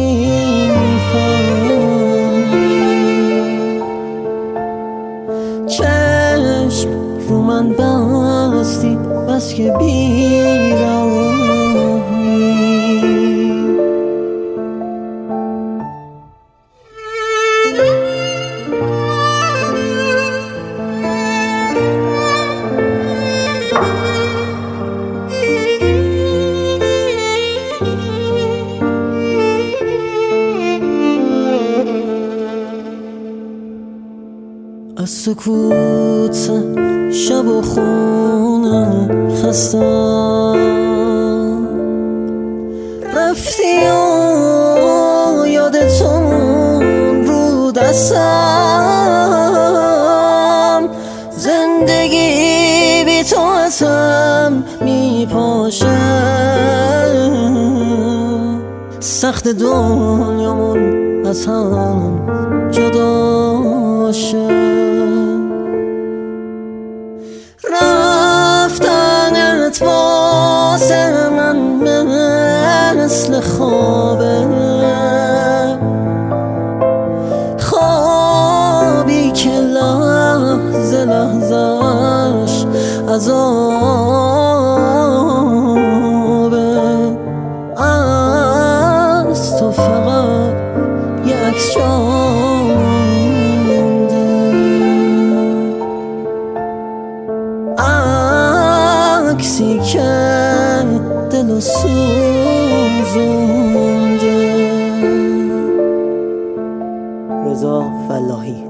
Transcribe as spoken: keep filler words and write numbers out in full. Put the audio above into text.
میفهمی. چشم رو من بستی بس که بی‌راهی. از سکوت شب و خونه خستم، رفتی و یادتون رو دستم. زندگی بی تو ازم میپاشه، سخت دنیامون از هم جدا شه. رفتنت واسه من مثل خوابه، خوابی که لحظه لحظه‌اش عذابه. از تو فقط یه عکس جا مونده، عکسی که دلو سوزونده. رضا فلاحی.